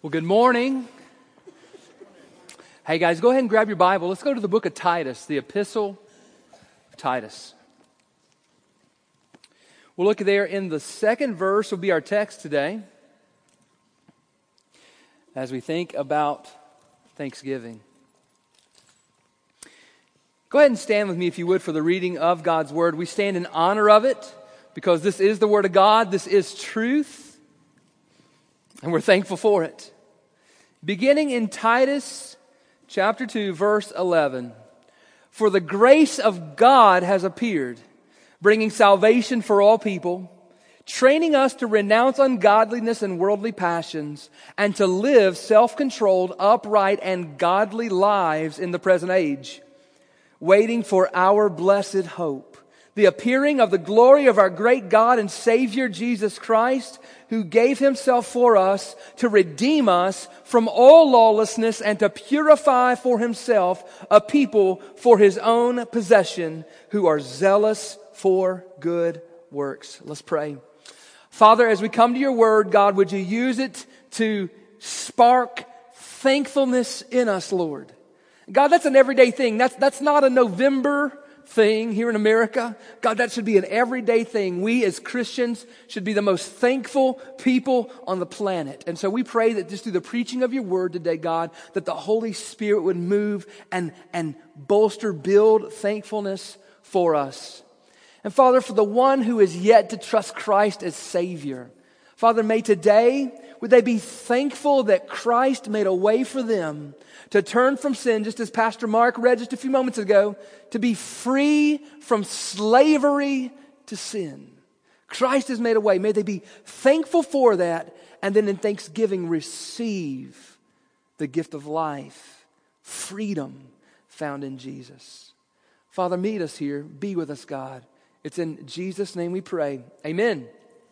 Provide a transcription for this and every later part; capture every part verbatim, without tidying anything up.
Well, good morning. Hey guys, go ahead and grab your Bible. Let's go to the book of Titus, the epistle of Titus. We'll look there in the second verse will be our text today as we think about Thanksgiving. Go ahead and stand with me if you would for the reading of God's Word. We stand in honor of it because this is the Word of God. This is truth. And we're thankful for it. Beginning in Titus chapter two, verse eleven. For the grace of God has appeared, bringing salvation for all people, training us to renounce ungodliness and worldly passions, and to live self-controlled, upright, and godly lives in the present age, waiting for our blessed hope, the appearing of the glory of our great God and Savior Jesus Christ, who gave himself for us to redeem us from all lawlessness and to purify for himself a people for his own possession who are zealous for good works. Let's pray. Father, as we come to your word, God, would you use it to spark thankfulness in us, Lord? God, that's an everyday thing. That's, that's not a November thing here in America. God, that should be an everyday thing. We as Christians should be the most thankful people on the planet. And so we pray that just through the preaching of your word today, God, that the Holy Spirit would move and, and bolster, build thankfulness for us. And Father, for the one who is yet to trust Christ as Savior, Father, may today, would they be thankful that Christ made a way for them to turn from sin, just as Pastor Mark read just a few moments ago, to be free from slavery to sin. Christ has made a way. May they be thankful for that, and then in thanksgiving receive the gift of life, freedom found in Jesus. Father, meet us here. Be with us, God. It's in Jesus' name we pray. Amen.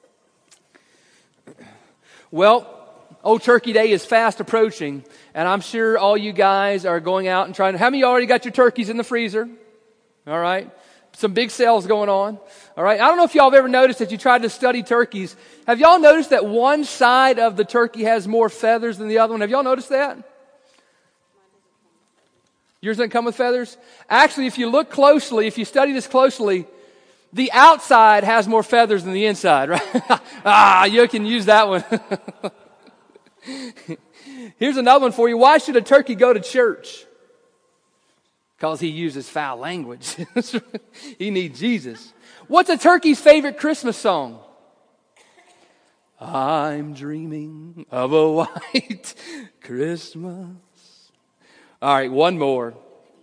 Well, Old Turkey Day is fast approaching, and I'm sure all you guys are going out and trying to... How many of you already got your turkeys in the freezer? All right. Some big sales going on. All right. I don't know if y'all have ever noticed that you tried to study turkeys. Have y'all noticed that one side of the turkey has more feathers than the other one? Have y'all noticed that? Yours doesn't come with feathers? Actually, if you look closely, if you study this closely, the outside has more feathers than the inside, right? ah, you can use that one. Here's another one for you. Why should a turkey go to church? Because he uses foul language. He needs Jesus. What's a turkey's favorite Christmas song? I'm dreaming of a white Christmas. All right, one more.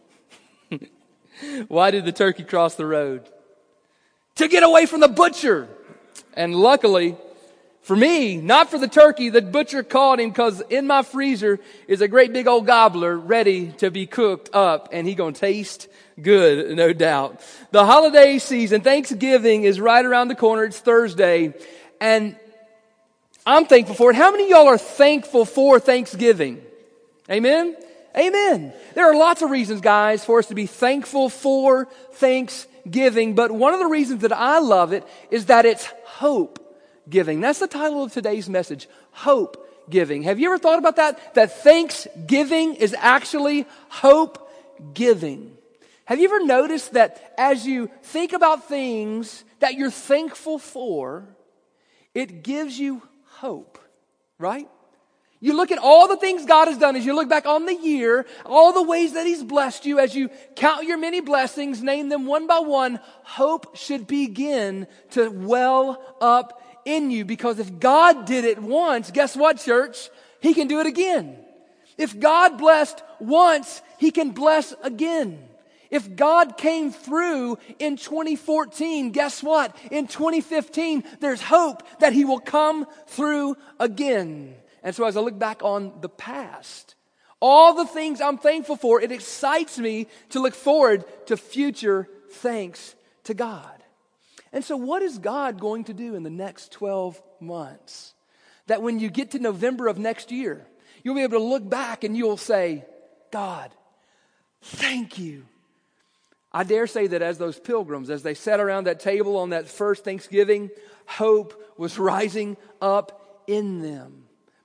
Why did the turkey cross the road? To get away from the butcher. And luckily, for me, not for the turkey, the butcher caught him because in my freezer is a great big old gobbler ready to be cooked up, and he gonna taste good, no doubt. The holiday season, Thanksgiving, is right around the corner. It's Thursday, and I'm thankful for it. How many of y'all are thankful for Thanksgiving? Amen? Amen. There are lots of reasons, guys, for us to be thankful for Thanksgiving, but one of the reasons that I love it is that it's hope giving. That's the title of today's message, hope giving. Have you ever thought about that? That Thanksgiving is actually hope giving. Have you ever noticed that as you think about things that you're thankful for, it gives you hope, right? You look at all the things God has done as you look back on the year, all the ways that He's blessed you, as you count your many blessings, name them one by one, hope should begin to well up in you, because if God did it once, guess what, church? He can do it again. If God blessed once, He can bless again. If God came through in twenty fourteen, guess what? In twenty fifteen, there's hope that He will come through again. And so as I look back on the past, all the things I'm thankful for, it excites me to look forward to future thanks to God. And so what is God going to do in the next twelve months? That when you get to November of next year, you'll be able to look back and you'll say, God, thank you. I dare say that as those pilgrims, as they sat around that table on that first Thanksgiving, hope was rising up in them.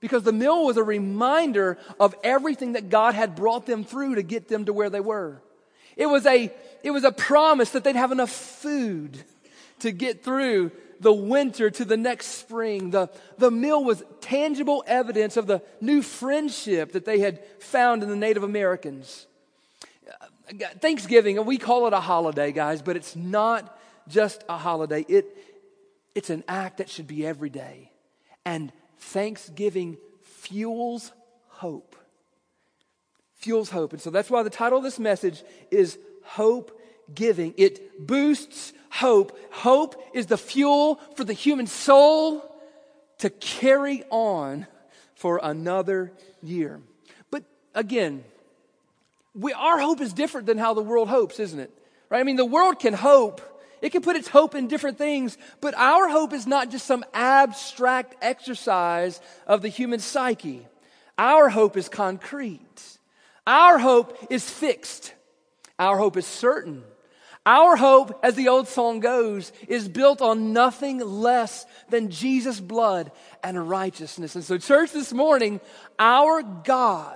Because the meal was a reminder of everything that God had brought them through to get them to where they were. It was a, it was a promise that they'd have enough food to get through the winter to the next spring. The, the meal was tangible evidence of the new friendship that they had found in the Native Americans. Thanksgiving, we call it a holiday, guys, but it's not just a holiday. It, it's an act that should be every day. And Thanksgiving fuels hope. Fuels hope. And so that's why the title of this message is Hope Giving. It boosts hope. Hope is the fuel for the human soul to carry on for another year. But again, we, our hope is different than how the world hopes, isn't it? Right? I mean, the world can hope. It can put its hope in different things, but our hope is not just some abstract exercise of the human psyche. Our hope is concrete. Our hope is fixed. Our hope is certain. Our hope, as the old song goes, is built on nothing less than Jesus' blood and righteousness. And so, church, this morning, our God,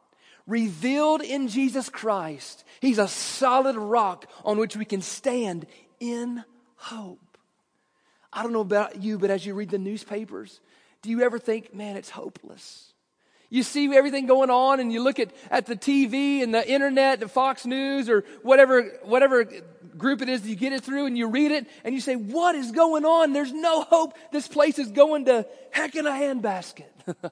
revealed in Jesus Christ, He's a solid rock on which we can stand in hope. I don't know about you, but as you read the newspapers, do you ever think, man, it's hopeless? You see everything going on and you look at, at the T V and the internet, the Fox News or whatever, whatever group it is, you get it through and you read it and you say, what is going on? There's no hope. This place is going to heck in a handbasket.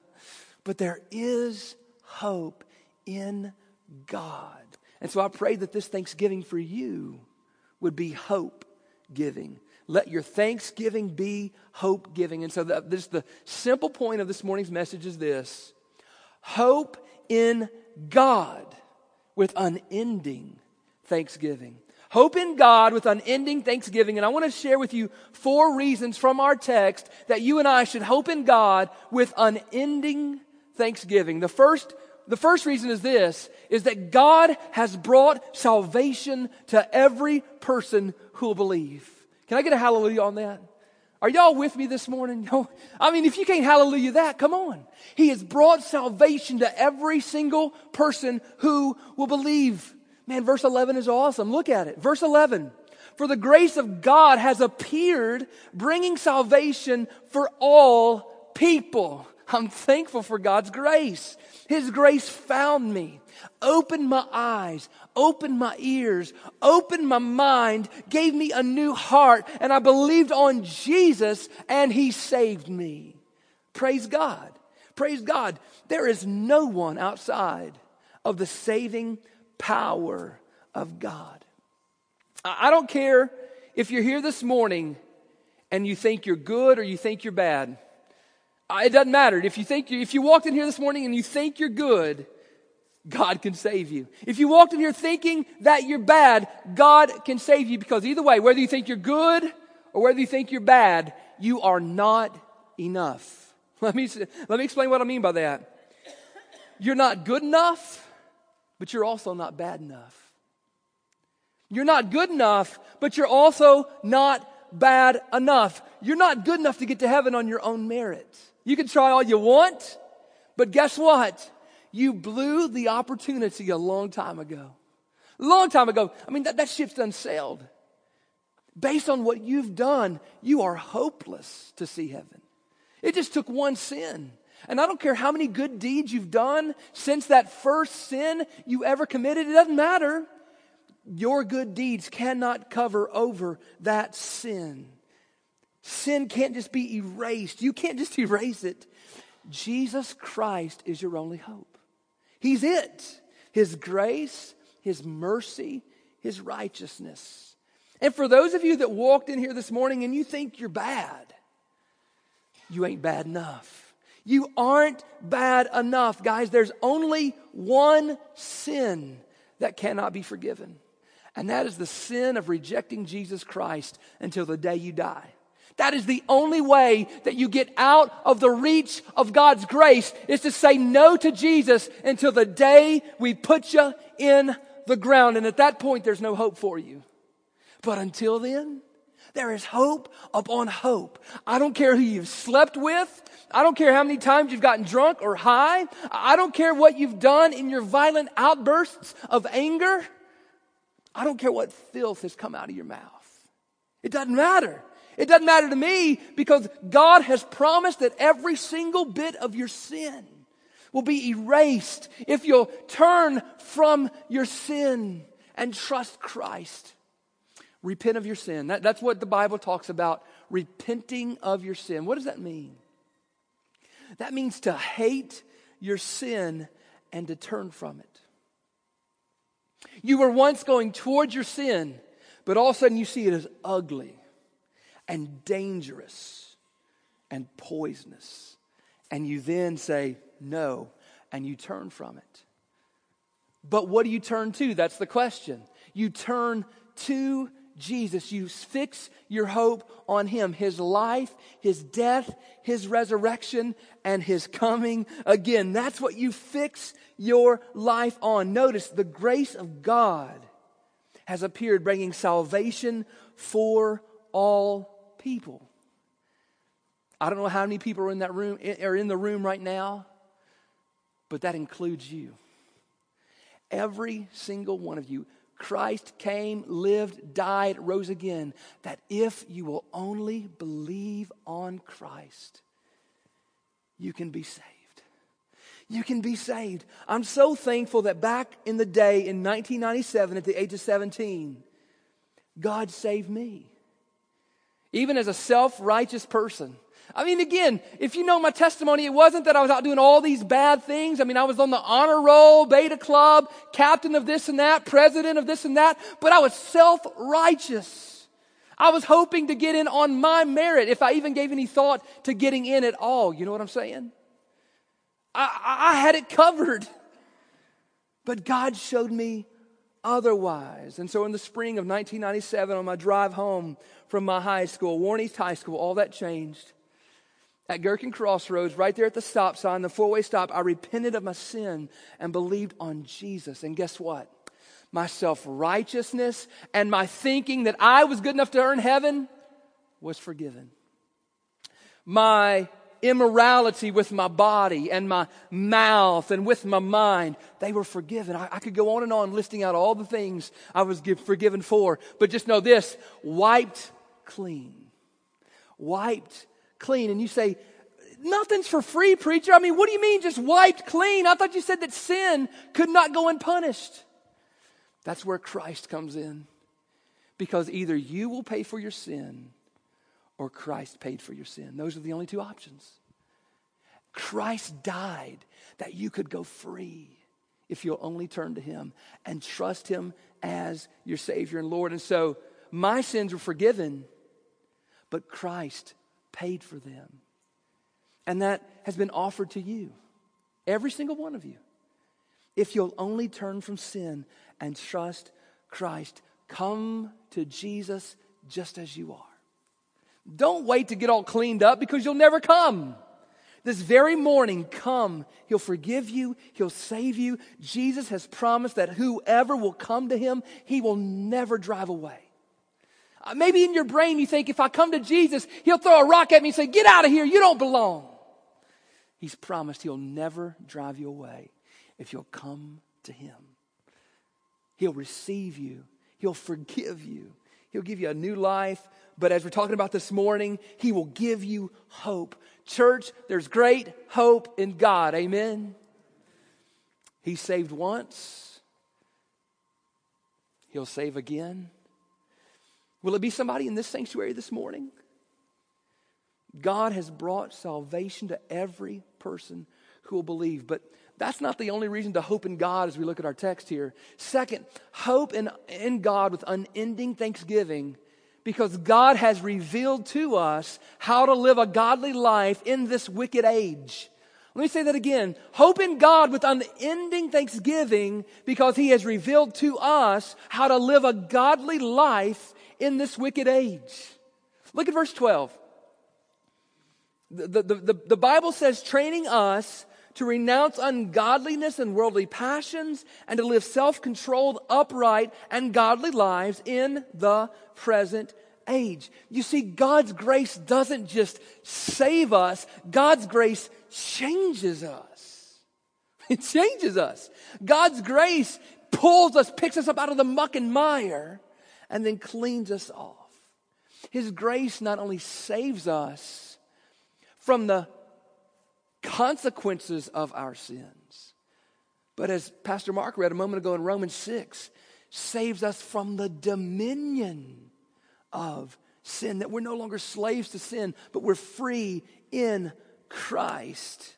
But there is hope in God. And so I pray that this Thanksgiving for you would be hope giving. Let your Thanksgiving be hope giving. And so the, this, the simple point of this morning's message is this: hope in God with unending thanksgiving. Hope in God with unending thanksgiving. And I want to share with you four reasons from our text that you and I should hope in God with unending thanksgiving. The first The first reason is this, is that God has brought salvation to every person who will believe. Can I get a hallelujah on that? Are y'all with me this morning? I mean, if you can't hallelujah that, come on. He has brought salvation to every single person who will believe. Man, verse eleven is awesome. Look at it. Verse eleven. For the grace of God has appeared, bringing salvation for all people. I'm thankful for God's grace. His grace found me, opened my eyes, opened my ears, opened my mind, gave me a new heart, and I believed on Jesus, and He saved me. Praise God. Praise God. There is no one outside of the saving power of God. I don't care if you're here this morning and you think you're good or you think you're bad. It doesn't matter. If you think you, if you walked in here this morning and you think you're good, God can save you. If you walked in here thinking that you're bad, God can save you, because either way, whether you think you're good or whether you think you're bad, you are not enough. Let me, let me explain what I mean by that. You're not good enough, but you're also not bad enough. You're not good enough, but you're also not bad enough. You're not good enough to get to heaven on your own merit. You can try all you want, but guess what? You blew the opportunity a long time ago. A long time ago. I mean, that, that ship's done sailed. Based on what you've done, you are hopeless to see heaven. It just took one sin. And I don't care how many good deeds you've done since that first sin you ever committed. It doesn't matter. Your good deeds cannot cover over that sin. Sin can't just be erased. You can't just erase it. Jesus Christ is your only hope. He's it. His grace, His mercy, His righteousness. And for those of you that walked in here this morning and you think you're bad, you ain't bad enough. You aren't bad enough. Guys, there's only one sin that cannot be forgiven. And that is the sin of rejecting Jesus Christ until the day you die. That is the only way that you get out of the reach of God's grace, is to say no to Jesus until the day we put you in the ground. And at that point, there's no hope for you. But until then, There is hope upon hope. I don't care who you've slept with. I don't care how many times you've gotten drunk or high. I don't care what you've done in your violent outbursts of anger. I don't care what filth has come out of your mouth. It doesn't matter. It doesn't matter to me because God has promised that every single bit of your sin will be erased if you'll turn from your sin and trust Christ. Repent of your sin. That, that's what the Bible talks about, repenting of your sin. What does that mean? That means to hate your sin and to turn from it. You were once going towards your sin, but all of a sudden you see it as ugly and dangerous and poisonous. And you then say, no, and you turn from it. But what do you turn to? That's the question. You turn to Jesus. You fix your hope on Him. His life, His death, His resurrection, and His coming again. That's what you fix your life on. Notice the grace of God has appeared, bringing salvation for all people. I don't know how many people are in that room, are in the room right now, but that includes you. Every single one of you. Christ came, lived, died, rose again, that if you will only believe on Christ, you can be saved. You can be saved. I'm so thankful that back in the day in nineteen ninety-seven at the age of seventeen, God saved me. Even as a self-righteous person. I mean, again, if you know my testimony, it wasn't that I was out doing all these bad things. I mean, I was on the honor roll, beta club, captain of this and that, president of this and that, but I was self-righteous. I was hoping to get in on my merit, if I even gave any thought to getting in at all. You know what I'm saying? I, I had it covered. But God showed me otherwise. And so in the spring of nineteen ninety-seven, on my drive home from my high school, Warren East High School, all that changed. At Gherkin Crossroads, right there at the stop sign, the four-way stop, I repented of my sin and believed on Jesus. And guess what? My self-righteousness and my thinking that I was good enough to earn heaven was forgiven. My immorality with my body and my mouth and with my mind, they were forgiven. I, I could go on and on listing out all the things I was give, forgiven for. But just know this, wiped clean. Wiped clean. And you say, nothing's for free, preacher. I mean, what do you mean just wiped clean? I thought you said that sin could not go unpunished. That's where Christ comes in. Because either you will pay for your sin or Christ paid for your sin. Those are the only two options. Christ died that you could go free if you'll only turn to Him and trust Him as your Savior and Lord. And so my sins were forgiven, but Christ paid for them. And that has been offered to you, every single one of you. If you'll only turn from sin and trust Christ, come to Jesus just as you are. Don't wait to get all cleaned up because you'll never come. This very morning, come. He'll forgive you. He'll save you. Jesus has promised that whoever will come to Him, He will never drive away. Uh, maybe in your brain you think, if I come to Jesus, He'll throw a rock at me and say, get out of here, you don't belong. He's promised He'll never drive you away if you'll come to Him. He'll receive you. He'll forgive you. He'll give you a new life. But as we're talking about this morning, He will give you hope. Church, there's great hope in God. Amen? He saved once. He'll save again. Will it be somebody in this sanctuary this morning? God has brought salvation to every person who will believe. But that's not the only reason to hope in God as we look at our text here. Second, hope in, in God with unending thanksgiving, because God has revealed to us how to live a godly life in this wicked age. Let me say that again. Hope in God with unending thanksgiving, because He has revealed to us how to live a godly life in this wicked age. Look at verse twelve. The, the, the, the Bible says, training us to renounce ungodliness and worldly passions and to live self-controlled, upright, and godly lives in the present age. You see, God's grace doesn't just save us. God's grace changes us. It changes us. God's grace pulls us, picks us up out of the muck and mire, and then cleans us off. His grace not only saves us from the consequences of our sins, but as Pastor Mark read a moment ago in Romans six, saves us from the dominion of sin, that we're no longer slaves to sin, but we're free in Christ.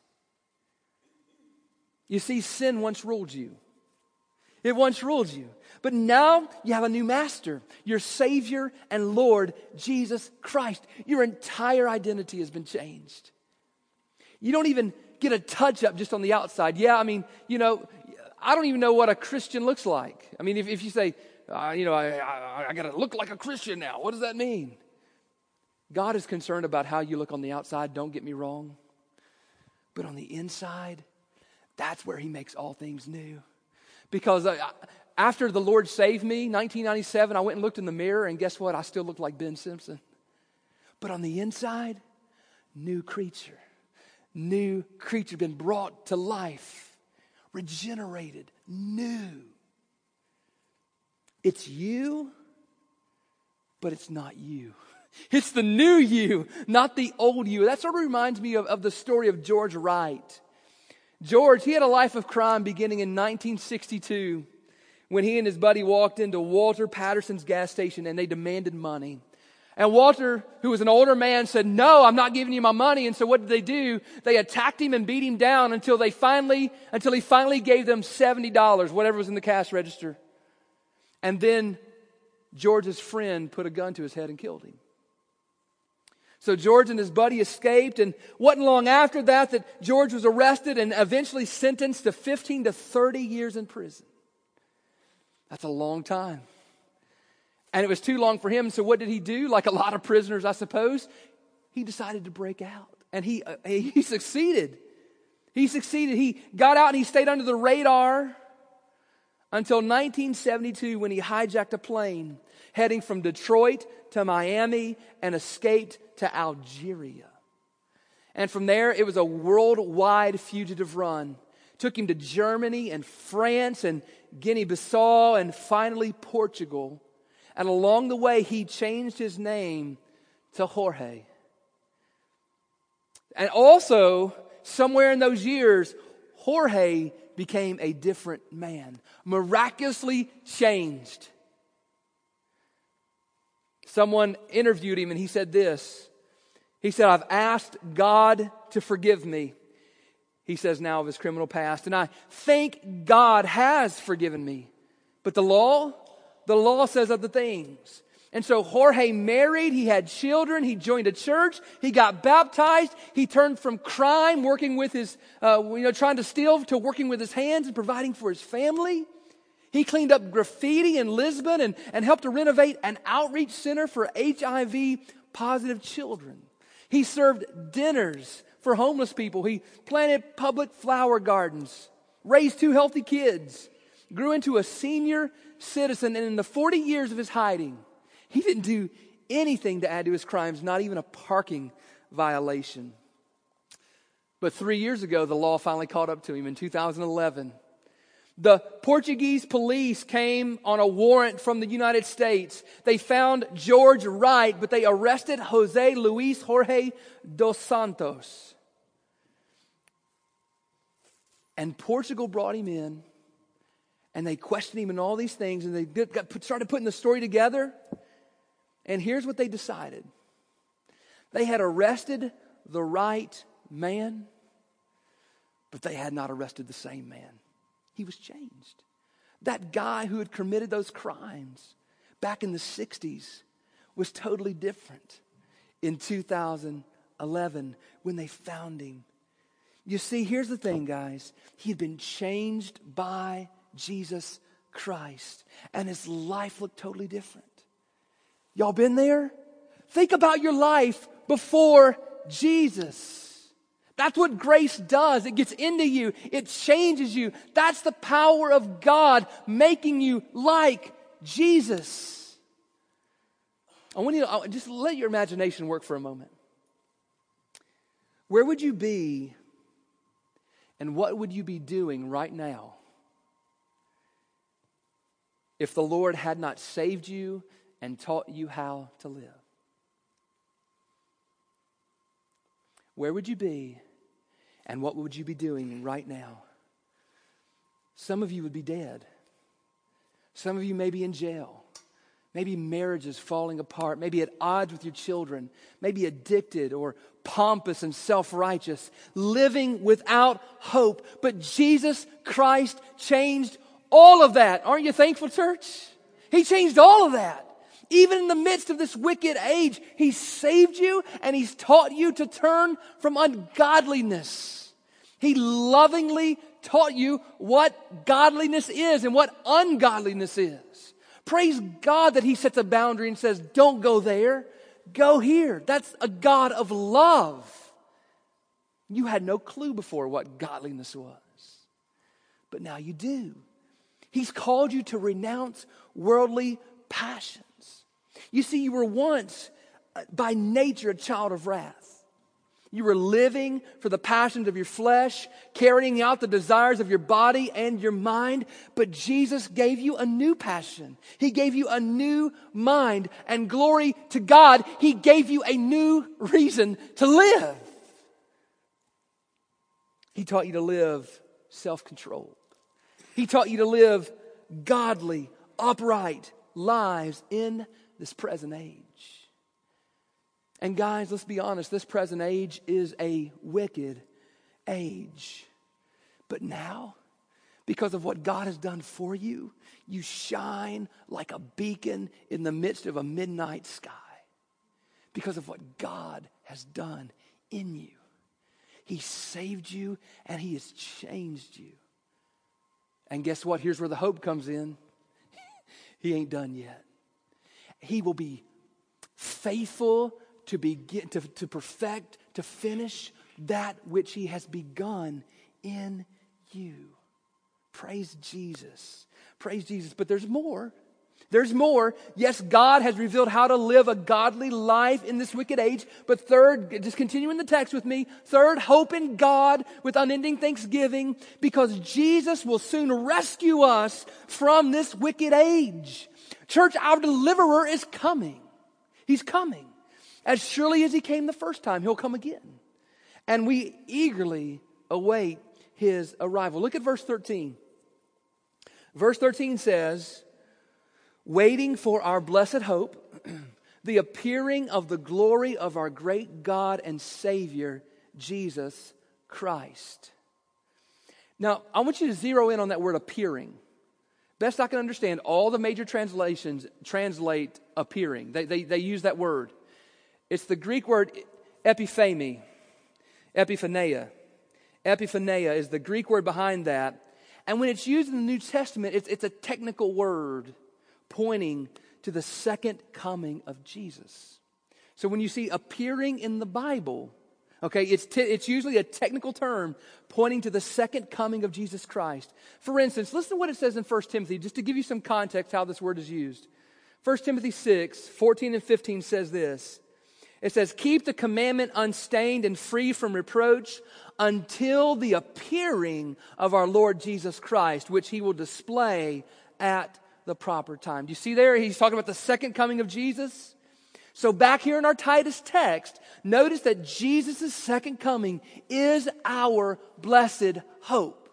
You see, sin once ruled you. It once ruled you. But now you have a new master, your Savior and Lord, Jesus Christ. Your entire identity has been changed. You don't even get a touch up just on the outside. Yeah, I mean, you know, I don't even know what a Christian looks like. I mean, if, if you say, uh, you know, I, I, I got to look like a Christian now, what does that mean? God is concerned about how you look on the outside, don't get me wrong. But on the inside, that's where He makes all things new. Because uh, after the Lord saved me, nineteen ninety-seven, I went and looked in the mirror, and guess what? I still look like Ben Simpson. But on the inside, new creature. New creature, been brought to life, regenerated, new. It's you, but it's not you. It's the new you, not the old you. That sort of reminds me of, of the story of George Wright. George, he had a life of crime beginning in nineteen sixty-two when he and his buddy walked into Walter Patterson's gas station and they demanded money. And Walter, who was an older man, said, "No, I'm not giving you my money." And so what did they do? They attacked him and beat him down until they finally, until he finally gave them seventy dollars, whatever was in the cash register. And then George's friend put a gun to his head and killed him. So George and his buddy escaped, and wasn't long after that that George was arrested and eventually sentenced to fifteen to thirty years in prison. That's a long time. And it was too long for him, so what did he do? Like a lot of prisoners, I suppose, he decided to break out. And he, uh, he succeeded. He succeeded. He got out and he stayed under the radar until nineteen seventy-two when he hijacked a plane heading from Detroit to Miami and escaped to Algeria. And from there, it was a worldwide fugitive run. Took him to Germany and France and Guinea-Bissau and finally Portugal. And along the way, he changed his name to Jorge. And also, somewhere in those years, Jorge became a different man. Miraculously changed. Someone interviewed him and he said this. He said, "I've asked God to forgive me." He says now of his criminal past. "And I think God has forgiven me. But the law, the law says other things." And so Jorge married, he had children, he joined a church, he got baptized, he turned from crime, working with his, uh, you know, trying to steal, to working with his hands and providing for his family. He cleaned up graffiti in Lisbon and, and helped to renovate an outreach center for H I V positive children. He served dinners for homeless people. He planted public flower gardens, raised two healthy kids, grew into a senior citizen, and in the forty years of his hiding, he didn't do anything to add to his crimes, not even a parking violation. But three years ago, the law finally caught up to him in two thousand eleven. The Portuguese police came on a warrant from the United States. They found George Wright, but they arrested Jose Luis Jorge dos Santos. And Portugal brought him in, and they questioned him and all these things, and they got, started putting the story together. And here's what they decided. They had arrested the right man, but they had not arrested the same man. He was changed. That guy who had committed those crimes back in the sixties was totally different in two thousand eleven when they found him. You see, here's the thing, guys. He had been changed by Jesus Christ, and his life looked totally different. Y'all been there? Think about your life before Jesus. That's what grace does. It gets into you. It changes you. That's the power of God making you like Jesus. I want you to I- just let your imagination work for a moment. Where would you be and what would you be doing right now if the Lord had not saved you and taught you how to live? Where would you be and what would you be doing right now? Some of you would be dead. Some of you may be in jail. Maybe marriages falling apart. Maybe at odds with your children. Maybe addicted or pompous and self-righteous. Living without hope. But Jesus Christ changed all of that. Aren't you thankful, church? He changed all of that. Even in the midst of this wicked age, He saved you and He's taught you to turn from ungodliness. He lovingly taught you what godliness is and what ungodliness is. Praise God that He sets a boundary and says, don't go there, go here. That's a God of love. You had no clue before what godliness was, but now you do. He's called you to renounce worldly passions. You see, you were once by nature a child of wrath. You were living for the passions of your flesh, carrying out the desires of your body and your mind. But Jesus gave you a new passion. He gave you a new mind. And glory to God, He gave you a new reason to live. He taught you to live self-controlled. He taught you to live godly, upright lives in this present age. And guys, let's be honest, this present age is a wicked age. But now, because of what God has done for you, you shine like a beacon in the midst of a midnight sky. Because of what God has done in you. He saved you and He has changed you. And guess what? Here's where the hope comes in. He ain't done yet. He will be faithful to begin, to, to perfect, to finish that which He has begun in you. Praise Jesus. Praise Jesus. But there's more. There's more. Yes, God has revealed how to live a godly life in this wicked age. But third, just continue in the text with me. Third, hope in God with unending thanksgiving, because Jesus will soon rescue us from this wicked age. Church, our deliverer is coming. He's coming. As surely as He came the first time, He'll come again. And we eagerly await His arrival. Look at verse thirteen. Verse thirteen says, waiting for our blessed hope, the appearing of the glory of our great God and Savior, Jesus Christ. Now, I want you to zero in on that word appearing. Best I can understand, all the major translations translate appearing. They, they, they use that word. It's the Greek word epiphany, epiphaneia. Epiphaneia is the Greek word behind that. And when it's used in the New Testament, it's, it's a technical word pointing to the second coming of Jesus. So when you see appearing in the Bible, okay, it's, t- it's usually a technical term pointing to the second coming of Jesus Christ. For instance, listen to what it says in First Timothy, just to give you some context how this word is used. First Timothy six, fourteen and fifteen says this. It says, keep the commandment unstained and free from reproach until the appearing of our Lord Jesus Christ, which He will display at the proper time. Do you see there? He's talking about the second coming of Jesus. So back here in our Titus text, notice that Jesus' second coming is our blessed hope.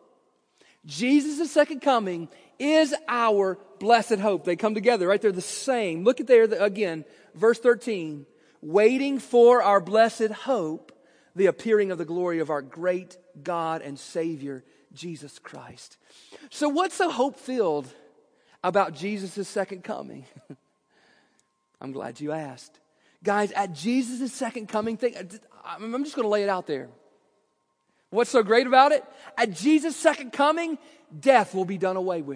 Jesus' second coming is our blessed hope. They come together, right? They're the same. Look at there again, verse thirteen. Waiting for our blessed hope, the appearing of the glory of our great God and Savior, Jesus Christ. So what's so hope-filled about Jesus' second coming? I'm glad you asked. Guys, at Jesus' second coming, thing, I'm just going to lay it out there. What's so great about it? At Jesus' second coming, death will be done away with.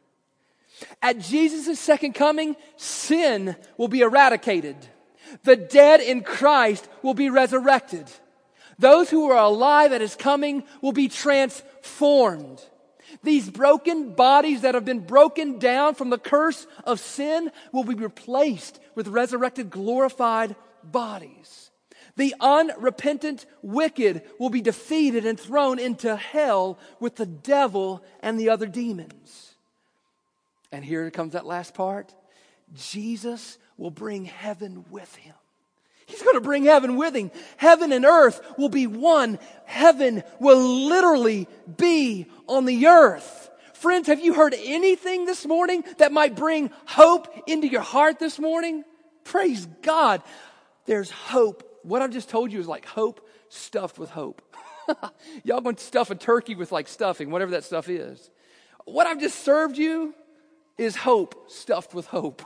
At Jesus' second coming, sin will be eradicated. The dead in Christ will be resurrected. Those who are alive at His coming will be transformed. These broken bodies that have been broken down from the curse of sin will be replaced with resurrected, glorified bodies. The unrepentant wicked will be defeated and thrown into hell with the devil and the other demons. And here comes that last part. Jesus will bring heaven with him. He's going to bring heaven with him. Heaven and earth will be one. Heaven will literally be on the earth. Friends, have you heard anything this morning that might bring hope into your heart this morning? Praise God. There's hope. What I've just told you is like hope stuffed with hope. Y'all going to stuff a turkey with like stuffing, whatever that stuff is. What I've just served you is hope stuffed with hope.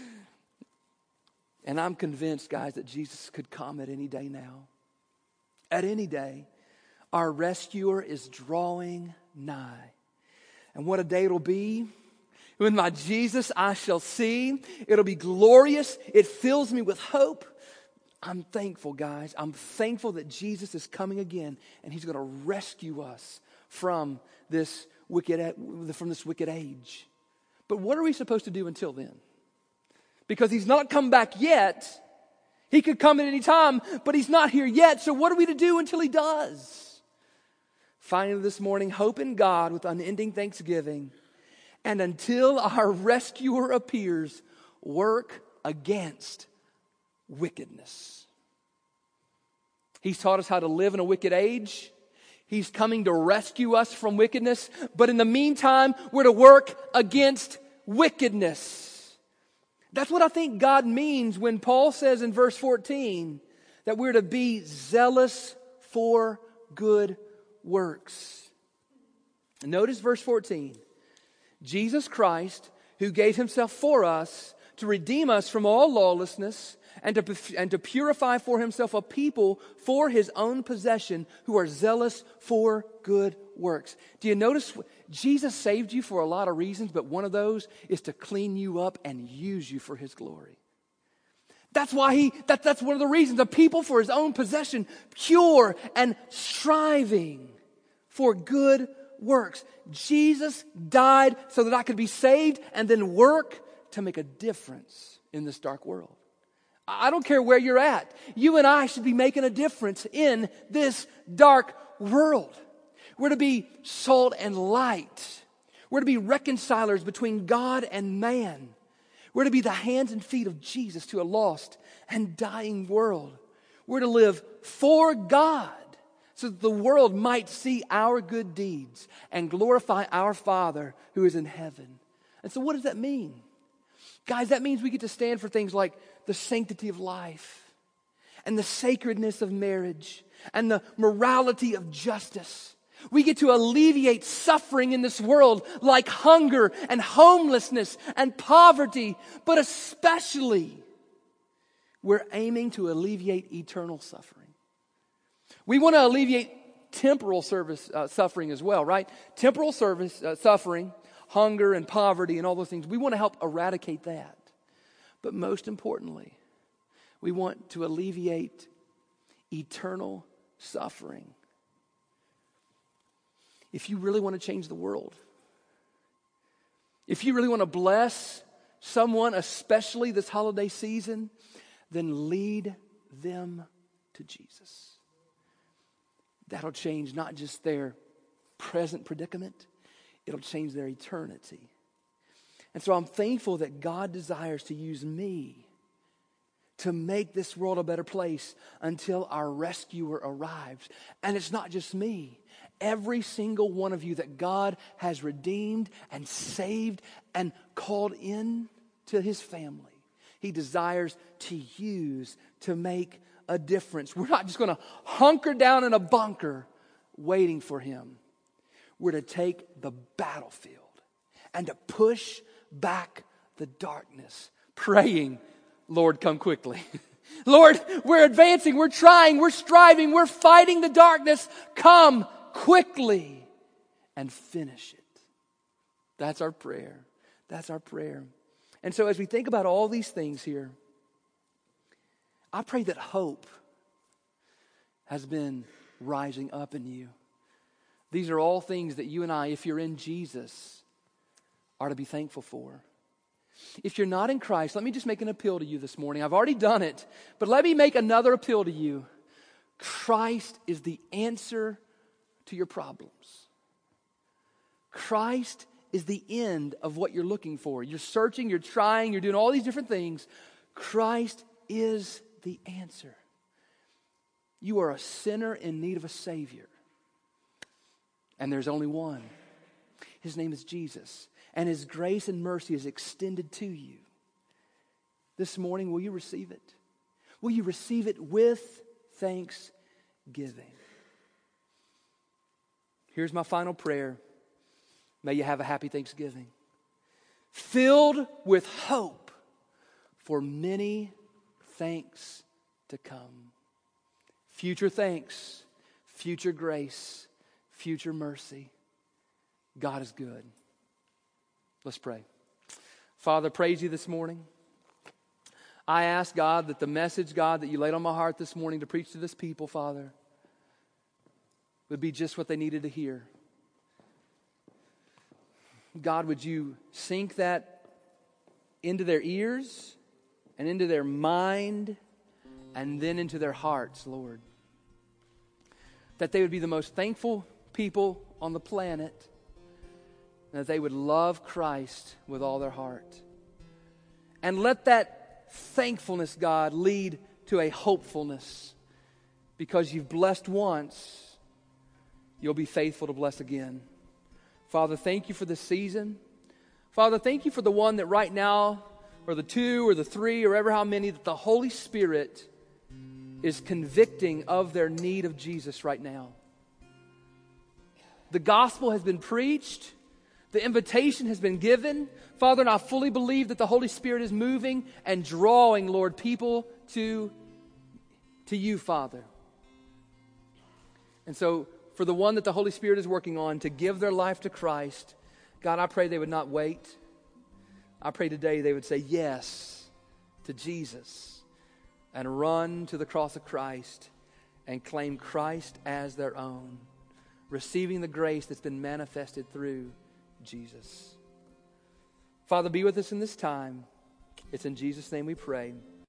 And I'm convinced, guys, that Jesus could come at any day now. At any day. Our rescuer is drawing nigh. And what a day it'll be. When my Jesus I shall see. It'll be glorious. It fills me with hope. I'm thankful, guys. I'm thankful that Jesus is coming again. And he's going to rescue us from this wicked, from this wicked age. But what are we supposed to do until then? Because he's not come back yet. He could come at any time, but he's not here yet. So what are we to do until he does? Finally this morning, hope in God with unending thanksgiving. And until our rescuer appears, work against wickedness. He's taught us how to live in a wicked age. He's coming to rescue us from wickedness. But in the meantime, we're to work against wickedness. That's what I think God means when Paul says in verse fourteen that we're to be zealous for good works. Notice verse fourteen. Jesus Christ, who gave himself for us to redeem us from all lawlessness and to, and to purify for himself a people for his own possession who are zealous for good works. Do you notice Jesus saved you for a lot of reasons, but one of those is to clean you up and use you for his glory. That's why he, that, that's one of the reasons, a people for his own possession, pure and striving for good works. Jesus died so that I could be saved and then work to make a difference in this dark world. I don't care where you're at. You and I should be making a difference in this dark world. We're to be salt and light. We're to be reconcilers between God and man. We're to be the hands and feet of Jesus to a lost and dying world. We're to live for God so that the world might see our good deeds and glorify our Father who is in heaven. And so what does that mean? Guys, that means we get to stand for things like the sanctity of life and the sacredness of marriage and the morality of justice. We get to alleviate suffering in this world like hunger and homelessness and poverty, but especially we're aiming to alleviate eternal suffering. We want to alleviate temporal service uh, suffering as well, right? Temporal service uh, suffering, hunger and poverty and all those things. We want to help eradicate that. But most importantly, we want to alleviate eternal suffering. If you really want to change the world, if you really want to bless someone, especially this holiday season, then lead them to Jesus. That'll change not just their present predicament, it'll change their eternity. And so I'm thankful that God desires to use me to make this world a better place until our rescuer arrives. And it's not just me. Every single one of you that God has redeemed and saved and called in to his family, he desires to use to make a difference. We're not just going to hunker down in a bunker waiting for him. We're to take the battlefield and to push back the darkness, praying, Lord, come quickly. Lord, we're advancing, we're trying, we're striving, we're fighting the darkness. Come quickly and finish it. That's our prayer. That's our prayer. And so as we think about all these things here, I pray that hope has been rising up in you. These are all things that you and I, if you're in Jesus, are to be thankful for. If you're not in Christ, let me just make an appeal to you this morning. I've already done it, but let me make another appeal to you. Christ is the answer to your problems. Christ is the end of what you're looking for. You're searching, you're trying, you're doing all these different things. Christ is the answer. You are a sinner in need of a Savior. And there's only one. His name is Jesus. And His grace and mercy is extended to you. This morning, will you receive it? Will you receive it with thanksgiving? Here's my final prayer. May you have a happy Thanksgiving. Filled with hope for many thanks to come. Future thanks, future grace, future mercy. God is good. Let's pray. Father, praise you this morning. I ask, God, that the message, God, that you laid on my heart this morning to preach to this people, Father, would be just what they needed to hear. God, would you sink that into their ears and into their mind and then into their hearts, Lord. That they would be the most thankful people on the planet, and that they would love Christ with all their heart. And let that thankfulness, God, lead to a hopefulness. Because you've blessed once, you'll be faithful to bless again. Father, thank you for this season. Father, thank you for the one that right now, or the two, or the three, or ever how many, that the Holy Spirit is convicting of their need of Jesus right now. The gospel has been preached. The invitation has been given. Father, and I fully believe that the Holy Spirit is moving and drawing, Lord, people to, to you, Father. And so, for the one that the Holy Spirit is working on to give their life to Christ, God, I pray they would not wait. I pray today they would say yes to Jesus and run to the cross of Christ and claim Christ as their own, receiving the grace that's been manifested through Jesus. Father, be with us in this time. It's in Jesus' name we pray.